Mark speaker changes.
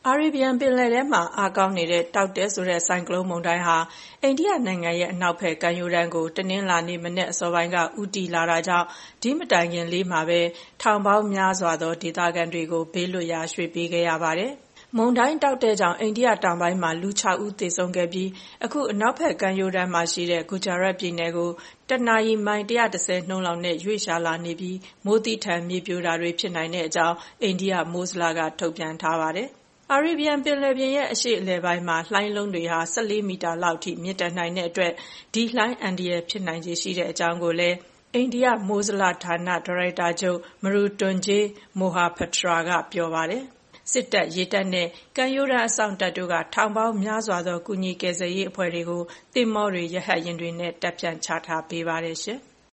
Speaker 1: အာရေဗျန်ပင်လယ်ထဲမှာအားကောင်းနေတဲ့တောက်တဲဆိုတဲ့ဆိုင်ကလုန်းမုန်တိုင်းဟာအိန္ဒိယနိုင်ငံရဲ့အနောက်ဘက်ကမ်းရိုးတန်းကိုတနင်္လာနေ့မနက်အစောပိုင်းကဦးတည်လာတာကြောင့်ဒီမတိုင်ခင်လေးမှာပဲထောင်ပေါင်းများစွာသောဒေသခံတွေကိုဘေးလွတ်ရာရွှေ့ပေးခဲ့ရပါတယ်။မုန်တိုင်းတောက်တဲကြောင့်အိန္ဒိယတောင်ပိုင်းမှာလူ 6 ဦးသေဆုံးခဲ့ပြီးအခုအနောက်ဘက်ကမ်းရိုးတန်းမှာရှိတဲ့ဂူဂျာရတ်ပြည်နယ်ကိုတနာရီမိုင် 110 နှုန်းလောက်နဲ့ရွေ့လျားလာနေပြီးမိုးသည်းထန်မြေပြိုတာတွေဖြစ်နိုင်တဲ့အကြောင်းအိန္ဒိယမိုးဇလကထုတ်ပြန်ထားပါတယ်။အာရေဗျန်ပင်လယ်ပြင်ရဲ့အရှေ့အလယ်ပိုင်းမှာလှိုင်းလုံးတွေဟာ14 မီတာလောက်ထိမြင့်တက်နိုင်တဲ့အတွက်ဒီလှိုင်းအန္တရာယ်ဖြစ်နိုင်ခြေရှိတဲ့အကြောင်းကိုလည်းအိန္ဒိယမိုးဇလဌာနဒါရိုက်တာချုပ်မရူတွန်ဂျေးမိုဟာဖထရာကပြောပါတယ်။စစ်တပ်ရေတပ်နဲ့ကမ်းရိုးတန်းအစောင့်တပ်တို့ကထောင်ပေါင်းများစွာသောကူညီကယ်ဆယ်ရေးအဖွဲ့တွေကိုသင်္ဘောတွေရဟတ်ယာဉ်တွေနဲ့တပ်ဖြန့်ချထားပေးပါတယ်ရှင်။